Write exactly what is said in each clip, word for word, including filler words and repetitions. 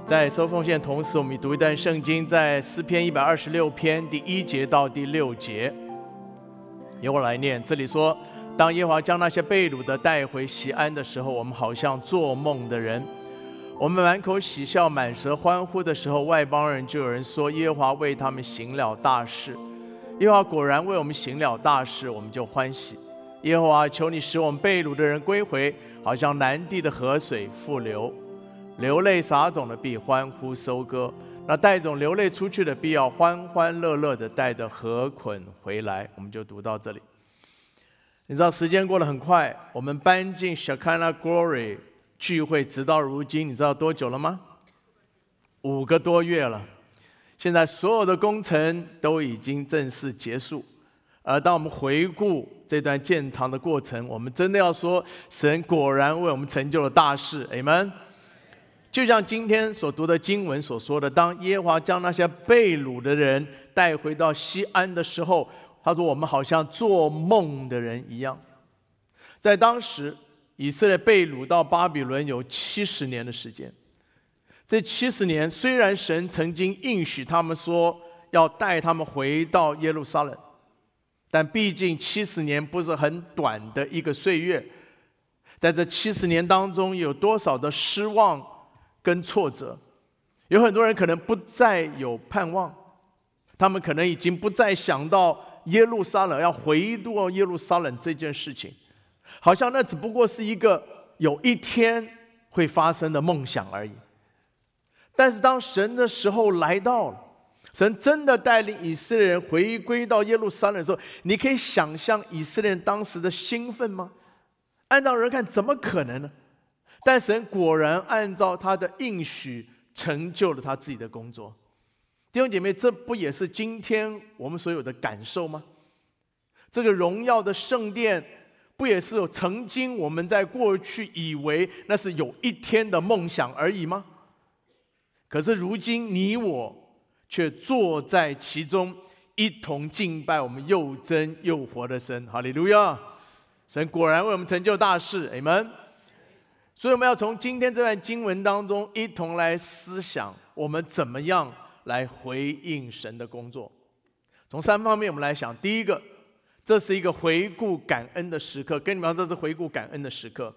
在收奉献同时，我们读一段圣经，在诗篇一百二十六篇第一节到第六节。由我来念，这里说：当耶和华将那些被掳的带回锡安的时候，我们好像做梦的人。我们满口喜笑，满舌欢呼的时候，外邦人就有人说：耶和华为他们行了大事。耶和华果然为我们行了大事，我们就欢喜。耶和华，求你使我们被掳的人归回，好像南地的河水复流。流泪撒种的必欢呼收割，那带种流泪出去的必要欢欢乐乐的带着禾捆回来。我们就读到这里。你知道时间过得很快，我们搬进 Shekinah Glory 聚会直到如今，你知道多久了吗？五个多月了。现在所有的工程都已经正式结束，而当我们回顾这段建堂的过程，我们真的要说，神果然为我们成就了大事。 Amen。 就像今天所读的经文所说的，当耶和华将那些被掳的人带回到锡安的时候，他说我们好像做梦的人一样。在当时以色列被掳到巴比伦有七十年的时间，这七十年虽然神曾经应许他们说要带他们回到耶路撒冷，但毕竟七十年不是很短的一个岁月。在这七十年当中，有多少的失望跟挫折，有很多人可能不再有盼望，他们可能已经不再想到耶路撒冷要回到耶路撒冷这件事情，好像那只不过是一个有一天会发生的梦想而已。但是当神的时候来到了，神真的带领以色列人回归到耶路撒冷的时候，你可以想象以色列人当时的兴奋吗？按照人看，怎么可能呢？但神果然按照他的应许成就了他自己的工作。弟兄姐妹，这不也是今天我们所有的感受吗？这个荣耀的圣殿，不也是有曾经我们在过去以为那是有一天的梦想而已吗？可是如今你我却坐在其中，一同敬拜我们又真又活的神。哈利路亚！神果然为我们成就大事。阿们。所以我们要从今天这段经文当中一同来思想，我们怎么样来回应神的工作。从三方面我们来想。第一个，这是一个回顾感恩的时刻。跟你们说，这是回顾感恩的时刻。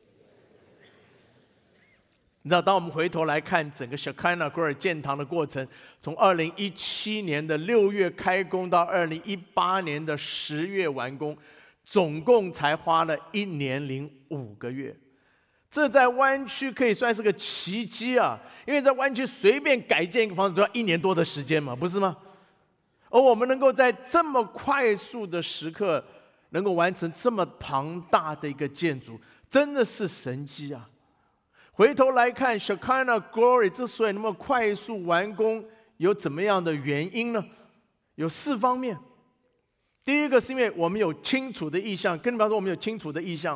你知道，当我们回头来看整个 Shekinah Glory 建堂的过程，从二零一七年的六月开工到二零一八年的十月完工，总共才花了一年零五个月。这在湾区可以算是个奇迹啊！因为在湾区随便改建一个房子都要一年多的时间嘛，不是吗？而我们能够在这么快速的时刻，能够完成这么庞大的一个建筑，真的是神迹啊！回头来看 Shekinah Glory 之所以那么快速完工，有怎么样的原因呢？有四方面。第一个是因为我们有清楚的意向，跟你们说，我们有清楚的意向。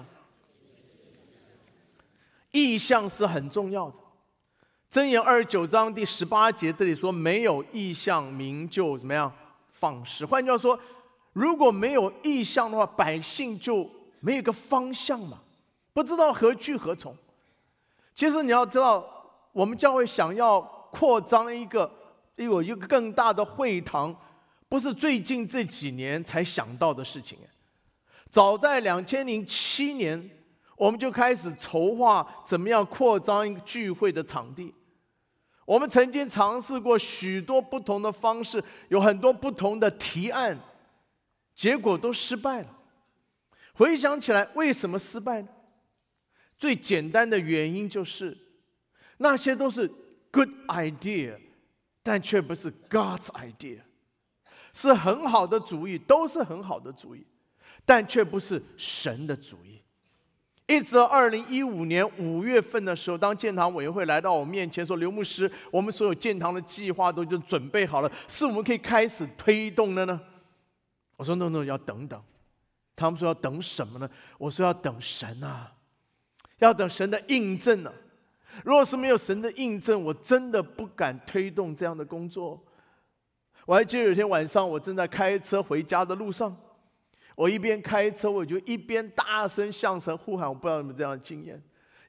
意向是很重要的。箴言二十九章第十八节这里说，没有意向，民就怎么样放矢。换句话说，如果没有意向的话，百姓就没有一个方向嘛，不知道何去何从。其实你要知道，我们教会想要扩张一个有一个更大的会堂，不是最近这几年才想到的事情。早在两千零七年，我们就开始筹划怎么样扩张一个聚会的场地。我们曾经尝试过许多不同的方式，有很多不同的提案，结果都失败了。回想起来，为什么失败呢？最简单的原因就是，那些都是 good idea， 但却不是 God's idea。是很好的主意，都是很好的主意，但却不是神的主意。一直到二零一五年五月份的时候，当建堂委员会来到我面前说：“刘牧师，我们所有建堂的计划都已经准备好了，是我们可以开始推动了呢？”我说 ：“No No， 要等等。”他们说：“要等什么呢？”我说：“要等神啊，要等神的印证啊！如果是没有神的印证，我真的不敢推动这样的工作。”我还记得有一天晚上，我正在开车回家的路上。我一边开车，我就一边大声向神呼喊。我不知道有没有这样的经验，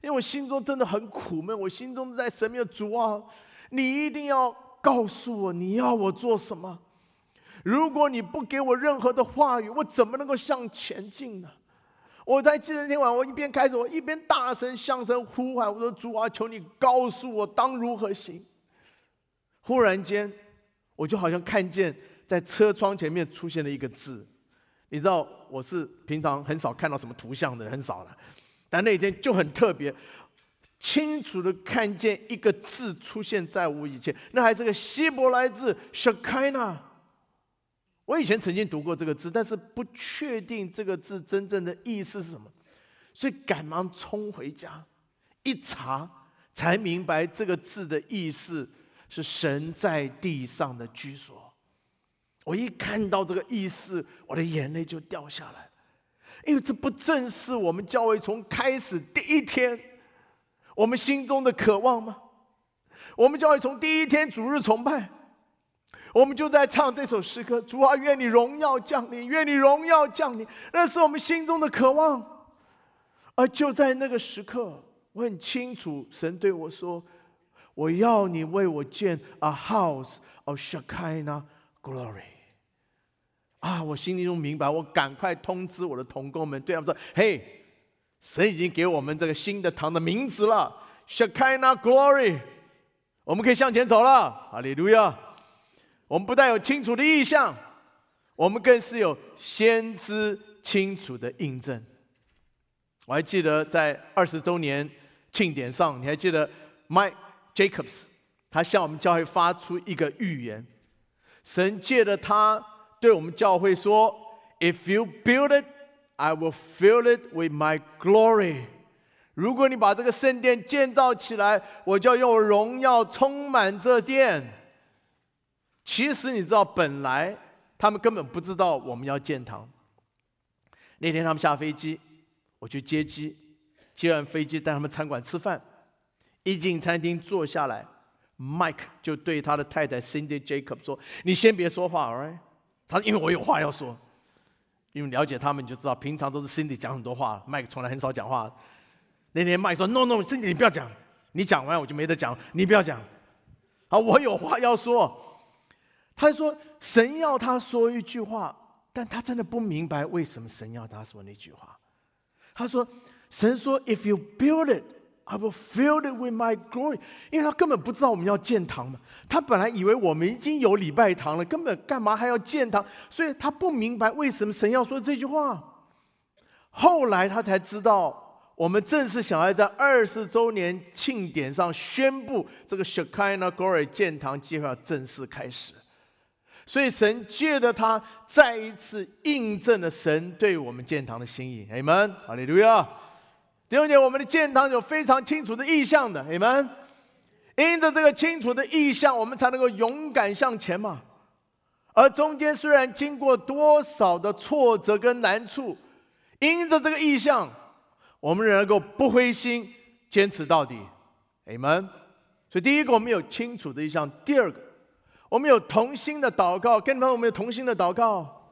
因为我心中真的很苦闷，我心中在神面前，主啊，你一定要告诉我你要我做什么。如果你不给我任何的话语，我怎么能够向前进呢？我在记得那天晚上，我一边开始，我一边大声向神呼喊，我说：“主啊，求你告诉我当如何行。”忽然间，我就好像看见在车窗前面出现了一个字。你知道，我是平常很少看到什么图像的人，很少了。但那天就很特别，清楚的看见一个字出现在我以前，那还是个希伯来字 Shekinah。我以前曾经读过这个字，但是不确定这个字真正的意思是什么，所以赶忙冲回家，一查才明白这个字的意思是神在地上的居所。我一看到这个意思，我的眼泪就掉下来，因为这不正是我们教会从开始第一天我们心中的渴望吗？我们教会从第一天主日崇拜，我们就在唱这首诗歌：主啊，愿你荣耀降临，愿你荣耀降临。那是我们心中的渴望。而就在那个时刻，我很清楚神对我说：我要你为我建 a house of Shekinah glory。 啊，我心里中明白，我赶快通知我的同工们，对他们说：嘿，神已经给我们这个新的堂的名字了， Shekinah glory， 我们可以向前走了。哈利路亚！我们不但有清楚的意象，我们更是有先知清楚的印证。我还记得在二十周年庆典上，你还记得 Mike Jacobs 他向我们教会发出一个预言，神借着他对我们教会说： If you build it, I will fill it with my glory。 如果你把这个圣殿建造起来，我就要用荣耀充满这殿。其实你知道，本来他们根本不知道我们要建堂。那天他们下飞机，我去接机，接完飞机带他们餐馆吃饭。一进餐厅坐下来， Mike 就对他的太太 Cindy Jacob 说：你先别说话 ，alright？ 他说：因为我有话要说。因为了解他们，你就知道平常都是 Cindy 讲很多话， Mike 从来很少讲话。那天 Mike 说： No No Cindy 你不要讲，你讲完我就没得讲，你不要讲。好，我有话要说。他说神要他说一句话，但他真的不明白为什么神要他说那句话。他说神说 If you build it, I will fill it with my glory。 因为他根本不知道我们要建堂嘛，他本来以为我们已经有礼拜堂了，根本干嘛还要建堂，所以他不明白为什么神要说这句话。后来他才知道，我们正是想要在二十周年庆典上宣布这个 Shekinah glory 建堂计划正式开始。所以神借着他再一次印证了神对我们建堂的心意。阿们，哈利路亚！弟兄姐妹，我们的建堂有非常清楚的意向的。阿们，因着这个清楚的意向，我们才能够勇敢向前嘛。而中间虽然经过多少的挫折跟难处，因着这个意向，我们仍能够不灰心，坚持到底。阿们。所以第一个，我们有清楚的意向；第二个，我们有同心的祷告。跟你们，我们有同心的祷告。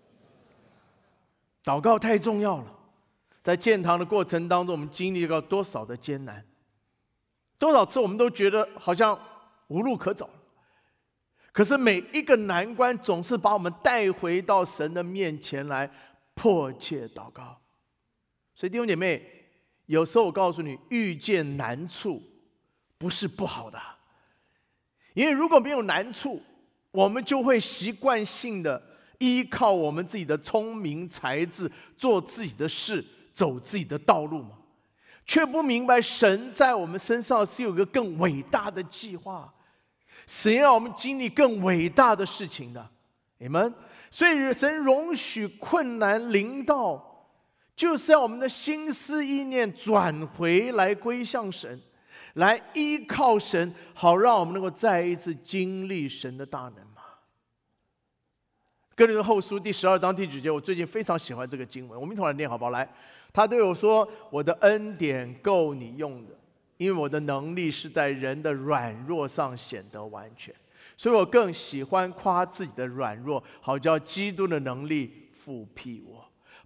祷告太重要了。在建堂的过程当中，我们经历了多少的艰难，多少次我们都觉得好像无路可走。可是每一个难关总是把我们带回到神的面前来迫切祷告。所以弟兄姐妹，有时候我告诉你，遇见难处不是不好的。因为如果没有难处，我们就会习惯性的依靠我们自己的聪明才智，做自己的事，走自己的道路嘛，却不明白神在我们身上是有一个更伟大的计划，神让我们经历更伟大的事情的。你们，所以神容许困难临到，就是要我们的心思意念转回来归向神，来依靠神，好让我们能够再一次经历神的大能嘛。哥林多后书第十二章第九节，我最近非常喜欢这个经文，我们一同来念好不好？来，他对我说：我的恩典够你用的，因为我的能力是在人的软弱上显得完全。所以我更喜欢夸自己的软弱，好叫基督的能力复辟我。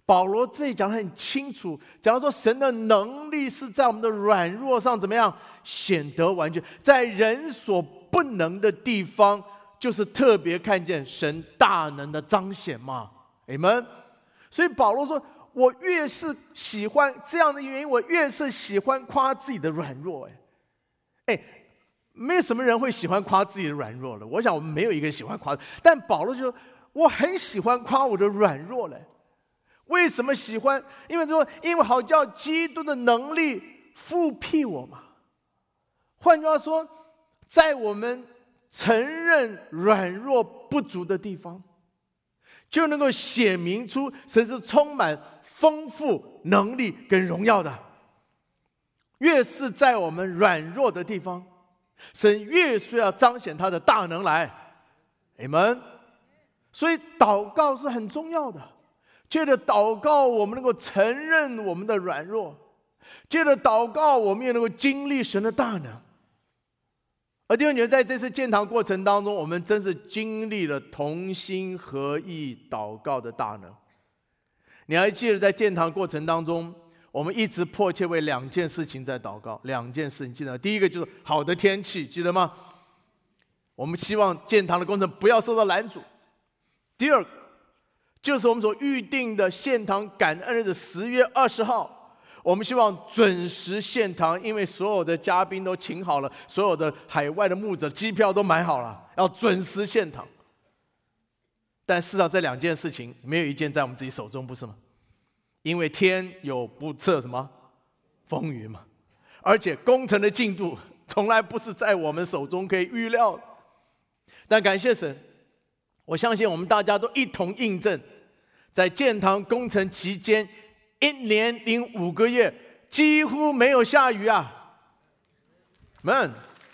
保罗这里讲得很清楚，讲到说神的能力是在我们的软弱上怎么样显得完全，在人所不能的地方，就是特别看见神大能的彰显嘛。Amen。所以保罗说，我越是喜欢这样的原因，我越是喜欢夸自己的软弱。哎，哎，没有什么人会喜欢夸自己的软弱了。我想我们没有一个人喜欢夸，但保罗就说，我很喜欢夸我的软弱嘞。为什么喜欢？因为说，因为好叫基督的能力复辟我嘛。换句话说，在我们承认软弱不足的地方，就能够显明出神是充满丰富能力跟荣耀的。越是在我们软弱的地方，神越需要彰显他的大能来。Amen。所以祷告是很重要的。借着祷告，我们能够承认我们的软弱；借着祷告，我们也能够经历神的大能。而弟兄姐妹，在这次建堂过程当中，我们真是经历了同心合意祷告的大能。你还记得在建堂过程当中，我们一直迫切为两件事情在祷告。两件事，你记得？第一个就是好的天气，记得吗？我们希望建堂的工程不要受到拦阻。第二个，就是我们所预定的献堂感恩日子十月二十号，我们希望准时献堂，因为所有的嘉宾都请好了，所有的海外的牧者机票都买好了，要准时献堂。但事实上这两件事情没有一件在我们自己手中，不是吗？因为天有不测什么风云嘛，而且工程的进度从来不是在我们手中可以预料的。但感谢神，我相信我们大家都一同印证，在建堂工程期间，一年零五个月几乎没有下雨啊！们，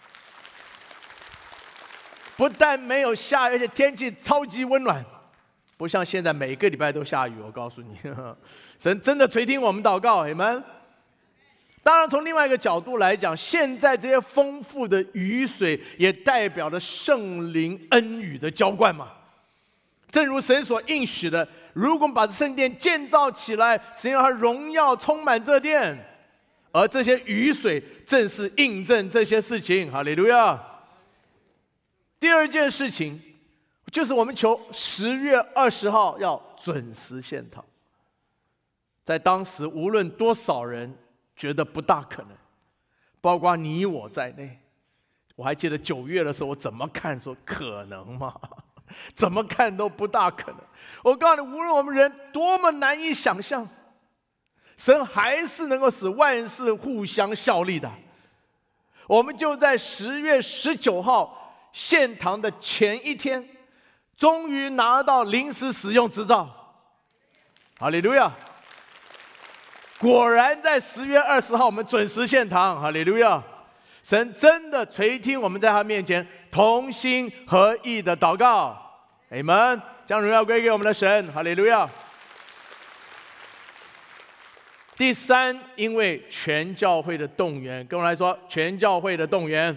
不但没有下雨，而且天气超级温暖，不像现在每个礼拜都下雨。我告诉你，神真的垂听我们祷告，你们。当然，从另外一个角度来讲，现在这些丰富的雨水也代表了圣灵恩雨的浇灌嘛。正如神所应许的，如果我们把圣殿建造起来，神让他荣耀充满这殿，而这些雨水正是印证这些事情。哈利路亚。第二件事情就是我们求十月二十号要准时献堂。在当时，无论多少人觉得不大可能，包括你我在内。我还记得九月的时候，我怎么看说可能吗？怎么看都不大可能。我告诉你，无论我们人多么难以想象，神还是能够使万事互相效力的。我们就在十月十九号献堂的前一天，终于拿到临时使用执照。哈利路亚！果然在十月二十号，我们准时献堂。哈利路亚！神真的垂听我们在他面前同心合意的祷告。阿们！将荣耀归给我们的神。哈利路亚！第三，因为全教会的动员，跟我来说，全教会的动员。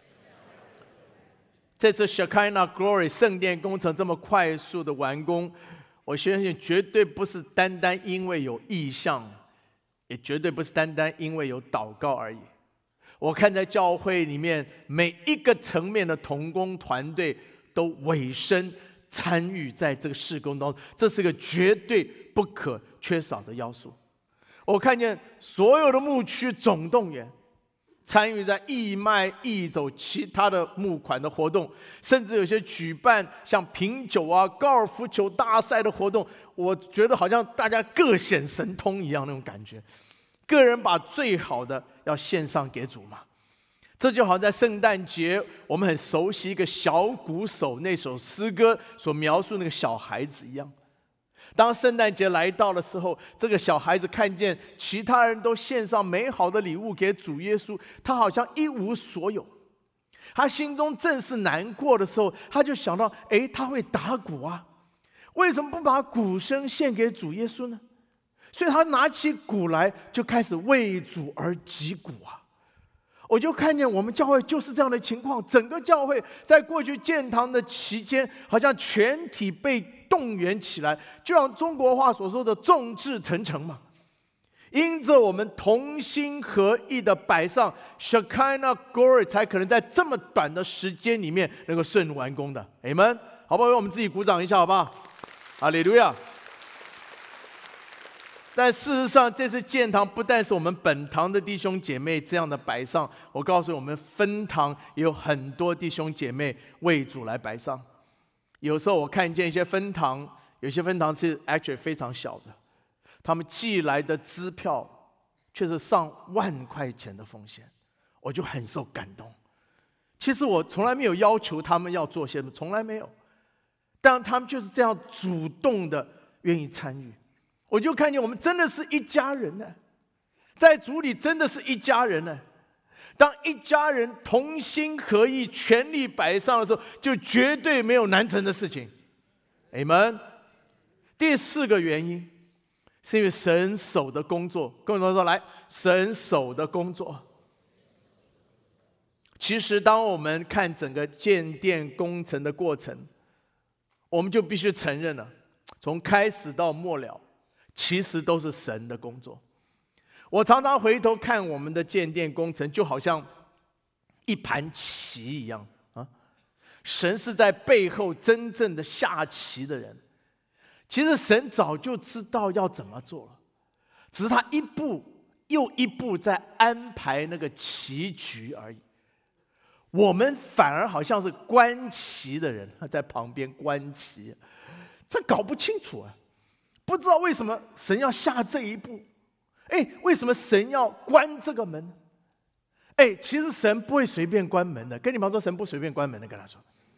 这次 Shekinah Glory 圣殿工程这么快速的完工，我相信绝对不是单单因为有意向，也绝对不是单单因为有祷告而已。我看在教会里面每一个层面的同工团队都委身参与在这个事工当中，这是个绝对不可缺少的要素。我看见所有的牧区总动员，参与在义卖、义走其他的募款的活动，甚至有些举办像品酒啊、高尔夫球大赛的活动，我觉得好像大家各显神通一样那种感觉。个人把最好的要献上给主嘛。这就好像在圣诞节，我们很熟悉一个小鼓手那首诗歌所描述那个小孩子一样。当圣诞节来到的时候，这个小孩子看见其他人都献上美好的礼物给主耶稣，他好像一无所有。他心中正是难过的时候，他就想到，哎，他会打鼓啊，为什么不把鼓声献给主耶稣呢？所以他拿起鼓来，就开始为主而击鼓啊。 我就看见我们教会就是这样的情况，整个教会在过去建堂的期间，好像全体被动员起来，就像中国话所说的众志成城嘛。因着我们同心合意的摆上 Shekinah Glory， 才可能在这么短的时间里面能够顺利完工的。Amen， 好不好？为我们自己鼓掌一下，好不好？哈利路亚。但事实上，这次建堂不但是我们本堂的弟兄姐妹这样的摆上，我告诉你，我们分堂也有很多弟兄姐妹为主来摆上。有时候我看见一些分堂，有些分堂是 actually 非常小的，他们寄来的支票却是上万块钱的奉献，我就很受感动。其实我从来没有要求他们要做些什么，从来没有，但他们就是这样主动的愿意参与。我就看见我们真的是一家人呢，在主里真的是一家人呢。当一家人同心合意、全力摆上的时候，就绝对没有难成的事情。Amen。第四个原因，是因为神手的工作。跟我说说来，神手的工作。其实，当我们看整个建殿工程的过程，我们就必须承认了，从开始到末了，其实都是神的工作。我常常回头看我们的建殿工程，就好像一盘棋一样啊！神是在背后真正的下棋的人。其实神早就知道要怎么做了，只是他一步又一步在安排那个棋局而已。我们反而好像是观棋的人，在旁边观棋，这搞不清楚啊！不知道为什么神要下这一步。哎，为什么神要关这个门？哎，其实神不会随便关门的。跟你们说，神不随便关门的，跟他说。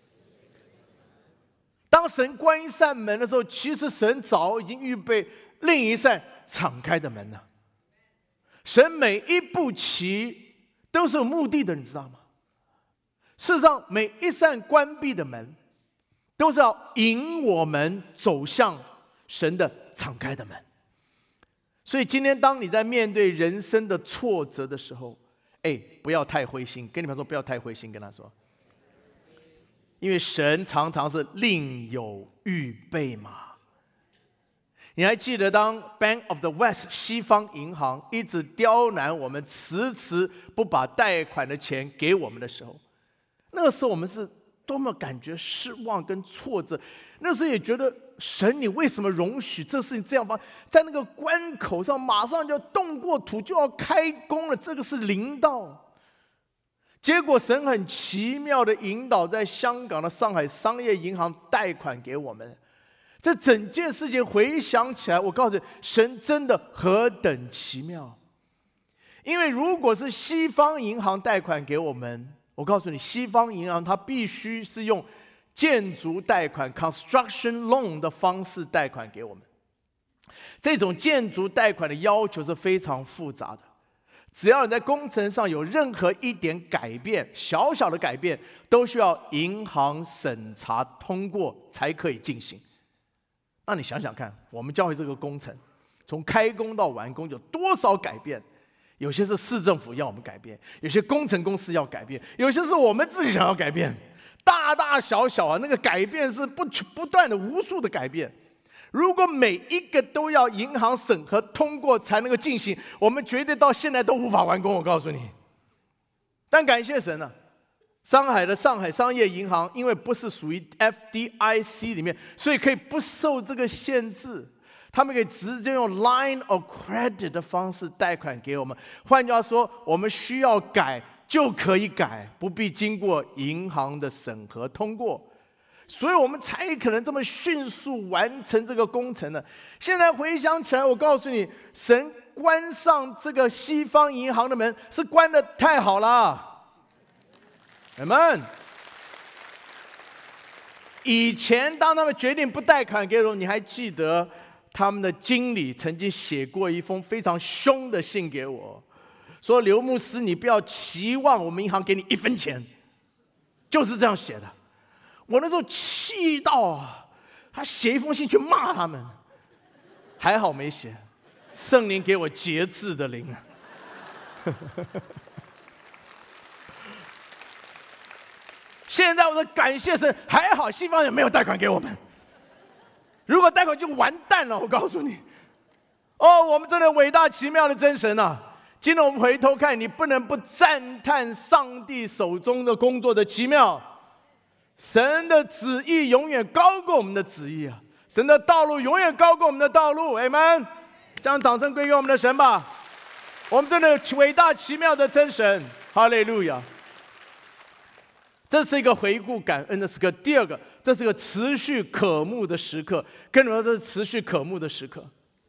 当神关一扇门的时候，其实神早已经预备另一扇敞开的门了。神每一步棋都是有目的的，你知道吗？事实上，每一扇关闭的门，都是要引我们走向神的敞开的门。所以今天当你在面对人生的挫折的时候，哎，不要太灰心。跟你们说，不要太灰心，跟他说，因为神常常是另有预备嘛。你还记得当 Bank of the West 西方银行一直刁难我们，迟迟不把贷款的钱给我们的时候，那个时候我们是多么感觉失望跟挫折。那时候也觉得神，你为什么容许这事情这样发？在那个关口上，马上就要动过土，就要开工了，这个是临到。结果神很奇妙的引导，在香港的上海商业银行贷款给我们。这整件事情回想起来，我告诉你，神真的何等奇妙。因为如果是西方银行贷款给我们，我告诉你，西方银行它必须是用建筑贷款 construction loan 的方式贷款给我们。这种建筑贷款的要求是非常复杂的，只要你在工程上有任何一点改变，小小的改变，都需要银行审查通过才可以进行。那你想想看，我们教会这个工程从开工到完工有多少改变？有些是市政府要我们改变，有些工程公司要改变，有些是我们自己想要改变，大大小小啊，那个改变是不不断的无数的改变。如果每一个都要银行审核通过才能够进行，我们绝对到现在都无法完工，我告诉你。但感谢神啊，上海的上海商业银行因为不是属于 F D I C 里面，所以可以不受这个限制。他们可以直接用 line of credit 的方式贷款给我们。换句话说，我们需要改就可以改，不必经过银行的审核通过，所以我们才可能这么迅速完成这个工程呢。现在回想起来，我告诉你，神关上这个西方银行的门是关得太好了。Amen。以前当他们决定不贷款给我，你还记得？他们的经理曾经写过一封非常凶的信给我，说刘牧师，你不要期望我们银行给你一分钱，就是这样写的。我那时候气到啊，他写一封信去骂他们，还好没写，圣灵给我节制的灵。 现在我的感谢神，还好西方人没有贷款给我们，如果贷款就完蛋了。我告诉你，哦，我们真的伟大奇妙的真神啊！今天我们回头看，你不能不赞叹上帝手中的工作的奇妙。神的旨意永远高过我们的旨意啊！神的道路永远高过我们的道路。阿们！将掌声归给我们的神吧。我们真的伟大奇妙的真神，哈利路亚！这是一个回顾感恩的时刻。第二个，这是个持续渴慕的时刻。跟你们说，这是持续渴慕的时刻。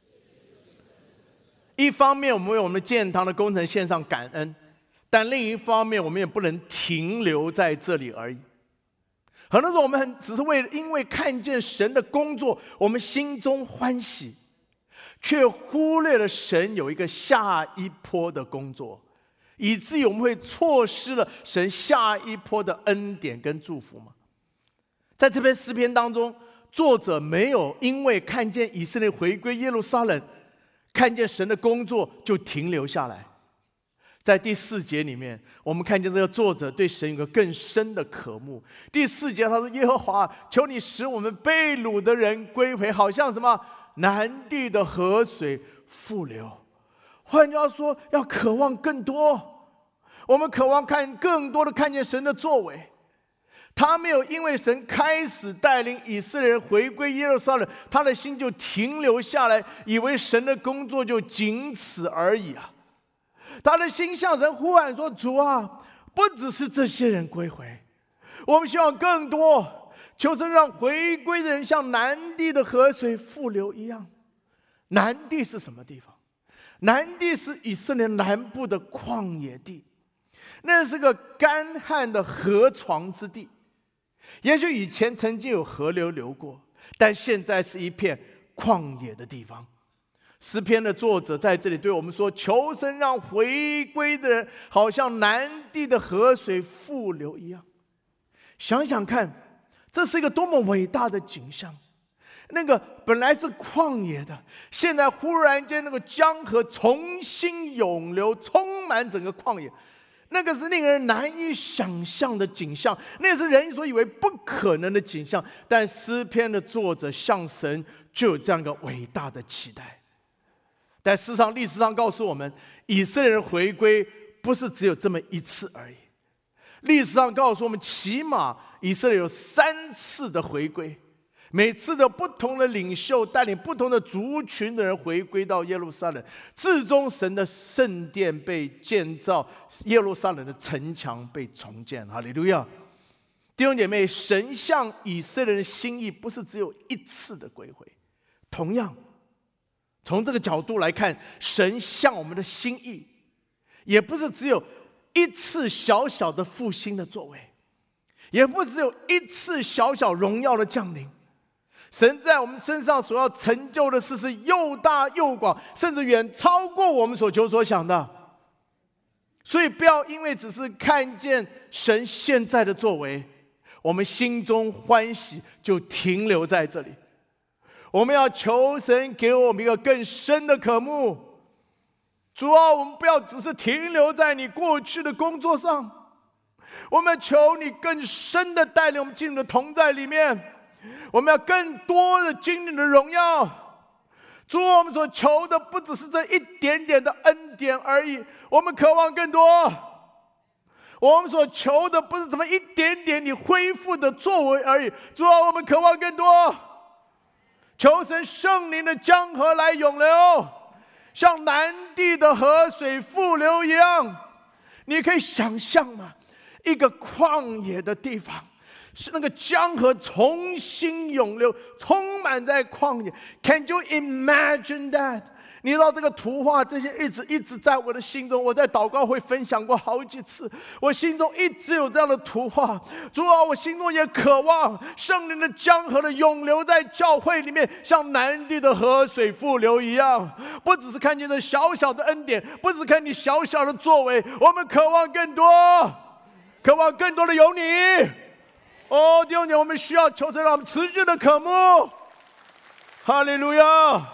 一方面，我们为我们建堂的工程献上感恩，但另一方面，我们也不能停留在这里而已。很多时候，我们很只是为了因为看见神的工作，我们心中欢喜，却忽略了神有一个下一波的工作，以至于我们会错失了神下一波的恩典跟祝福吗？在这篇诗篇当中，作者没有因为看见以色列回归耶路撒冷，看见神的工作就停留下来。在第四节里面，我们看见这个作者对神有个更深的渴慕。第四节他说：“耶和华，求你使我们被掳的人归回，好像什么南地的河水复流。”换句话说，要渴望更多。我们渴望看更多的看见神的作为。他没有因为神开始带领以色列人回归耶路撒冷，他的心就停留下来，以为神的工作就仅此而已啊！他的心向神呼喊说：“主啊，不只是这些人归回，我们希望更多，求神让回归的人像南地的河水复流一样。”南地是什么地方？南地是以色列南部的旷野地，那是个干旱的河床之地。也许以前曾经有河流流过，但现在是一片旷野的地方。诗篇的作者在这里对我们说：“求神让回归的人好像南地的河水复流一样。”想想看，这是一个多么伟大的景象！那个本来是旷野的，现在忽然间那个江河重新涌流，充满整个旷野。那个是令人难以想象的景象，那是人所以为不可能的景象。但诗篇的作者向神就有这样一个伟大的期待。但事实上，历史上告诉我们，以色列人回归不是只有这么一次而已。历史上告诉我们，起码以色列有三次的回归，每次的不同的领袖带领不同的族群的人回归到耶路撒冷，至终神的圣殿被建造，耶路撒冷的城墙被重建。哈利路亚！弟兄姐妹，神向以色列人的心意不是只有一次的归回，同样从这个角度来看，神向我们的心意也不是只有一次小小的复兴的作为，也不只有一次小小荣耀的降临。神在我们身上所要成就的事是又大又广，甚至远超过我们所求所想的。所以不要因为只是看见神现在的作为，我们心中欢喜就停留在这里。我们要求神给我们一个更深的渴慕。主啊，我们不要只是停留在你过去的工作上，我们要求你更深的带领我们进入你的同在里面。我们要更多的经历你的荣耀。主啊，我们所求的不只是这一点点的恩典而已，我们渴望更多。我们所求的不是怎么一点点你恢复的作为而已，主啊，我们渴望更多。求神圣灵的江河来涌流，像南地的河水复流一样。你可以想象吗？一个旷野的地方，是那个江河重新涌流，充满在旷野。Can you imagine that？ 你知道这个图画，这些日子一直在我的心中。我在祷告会分享过好几次，我心中一直有这样的图画。主啊，我心中也渴望圣灵的江河的涌流在教会里面，像南地的河水复流一样。不只是看见这小小的恩典，不只是看你小小的作为，我们渴望更多，渴望更多的有你。哦，弟兄姐妹，我们需要求神让我们持续的渴慕。哈利路亚！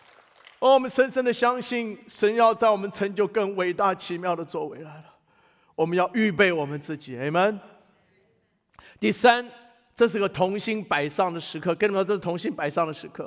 哦，我们深深的相信，神要在我们成就更伟大奇妙的作为来了。 我们要预备我们自己，阿们。第三，这是个同心摆上的时刻，跟你们说，这是同心摆上的时刻。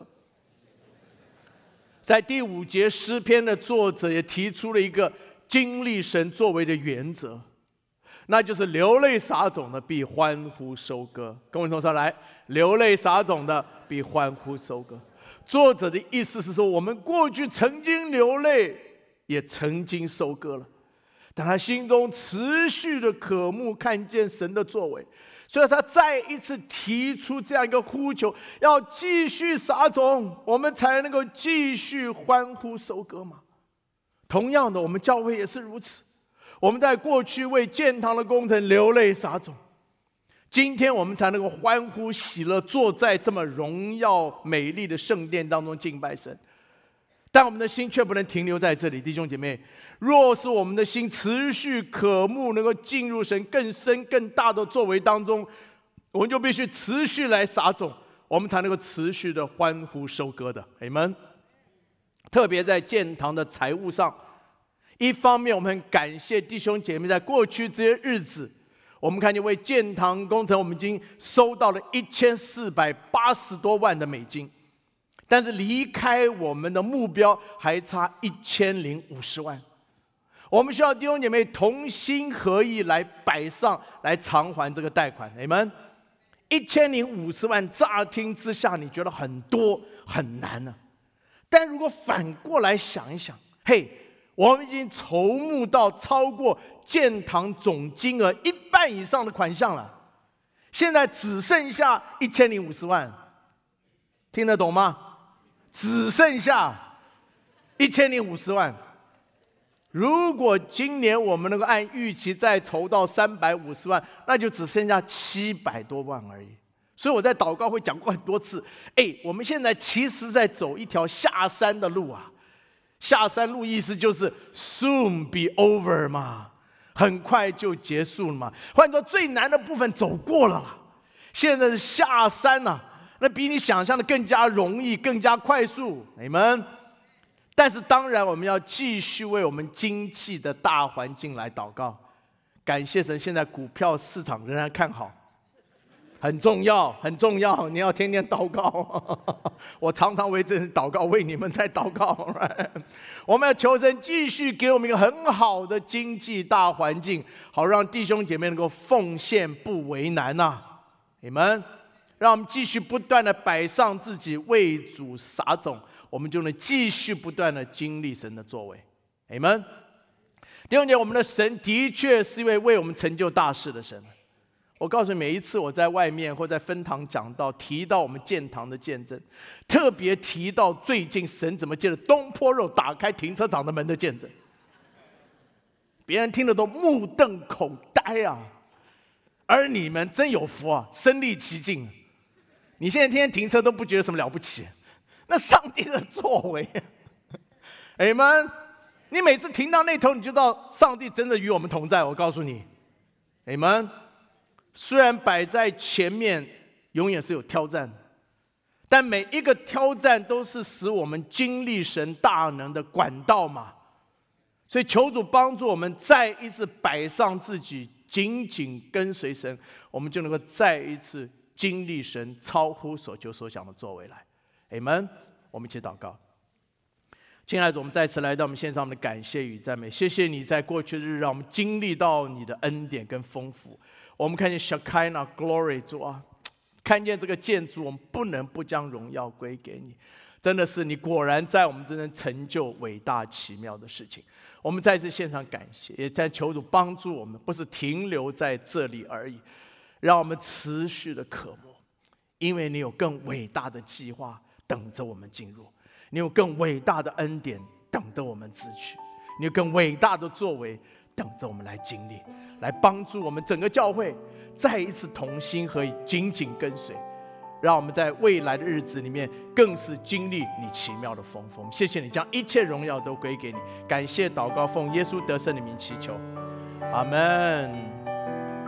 在第五节诗篇的作者也提出了一个经历神作为的原则，那就是流泪撒种的必欢呼收割。跟我同时来，流泪撒种的必欢呼收割。作者的意思是说，我们过去曾经流泪，也曾经收割了，但他心中持续的渴慕看见神的作为，所以他再一次提出这样一个呼求，要继续撒种，我们才能够继续欢呼收割嘛。同样的，我们教会也是如此，我们在过去为建堂的工程流泪撒种，今天我们才能够欢呼喜乐，坐在这么荣耀美丽的圣殿当中敬拜神。但我们的心却不能停留在这里，弟兄姐妹，若是我们的心持续渴慕能够进入神更深更大的作为当中，我们就必须持续来撒种，我们才能够持续的欢呼收割的。阿们。特别在建堂的财务上，一方面我们很感谢弟兄姐妹，在过去这些日子，我们看见为建堂工程，我们已经收到了一千四百八十多万的美金，但是离开我们的目标还差一千零五十万。我们需要弟兄姐妹同心合意来摆上，来偿还这个贷款。你们一千零五十万，乍听之下你觉得很多很难呢、啊，但如果反过来想一想，嘿，我们已经筹募到超过建堂总金额一半以上的款项了，现在只剩下一千零五十万，听得懂吗？只剩下一千零五十万。如果今年我们能够按预期再筹到三百五十万，那就只剩下七百多万而已。所以我在祷告会讲过很多次，哎，我们现在其实在走一条下山的路啊。下山路意思就是 soon be over 嘛，很快就结束了嘛。换作最难的部分走过了啦，现在是下山啊，那比你想象的更加容易，更加快速。你们，但是当然我们要继续为我们经济的大环境来祷告。感谢神，现在股票市场仍然看好。很重要，很重要，你要天天祷告。我常常为这些祷告，为你们在祷告。我们要求神继续给我们一个很好的经济大环境，好让弟兄姐妹能够奉献不为难呐、啊。你们，让我们继续不断的摆上自己，为主撒种，我们就能继续不断的经历神的作为。你们，弟兄姐妹，我们的神的确是一位为我们成就大事的神。我告诉你，每一次我在外面或在分堂讲到提到我们建堂的见证，特别提到最近神怎么借着东坡肉打开停车场的门的见证，别人听了都目瞪口呆啊！而你们真有福啊，身临其境。你现在天天停车都不觉得什么了不起，那上帝的作为，哎们，你每次停到那头，你就知道上帝真的与我们同在。我告诉你，哎们。虽然摆在前面永远是有挑战，但每一个挑战都是使我们经历神大能的管道嘛。所以求主帮助我们再一次摆上自己，紧紧跟随神，我们就能够再一次经历神超乎所求所想的作为来。阿们。我们一起祷告。亲爱的主，我们再次来到我们线上的感谢与赞美，谢谢你在过去的日让我们经历到你的恩典跟丰富。我们看见 Shekinah Glory 主啊，看见这个建筑，我们不能不将荣耀归给你。真的是你果然在我们之间成就伟大奇妙的事情。我们再次献上感谢，也在求主帮助我们，不是停留在这里而已，让我们持续的渴慕，因为你有更伟大的计划等着我们进入，你有更伟大的恩典等着我们支取，你有更伟大的作为等着我们来经历，来帮助我们整个教会再一次同心合意，紧紧跟随，让我们在未来的日子里面更是经历你奇妙的丰丰。谢谢你将一切荣耀都归给你，感谢祷告奉耶稣得胜的名祈求，阿们。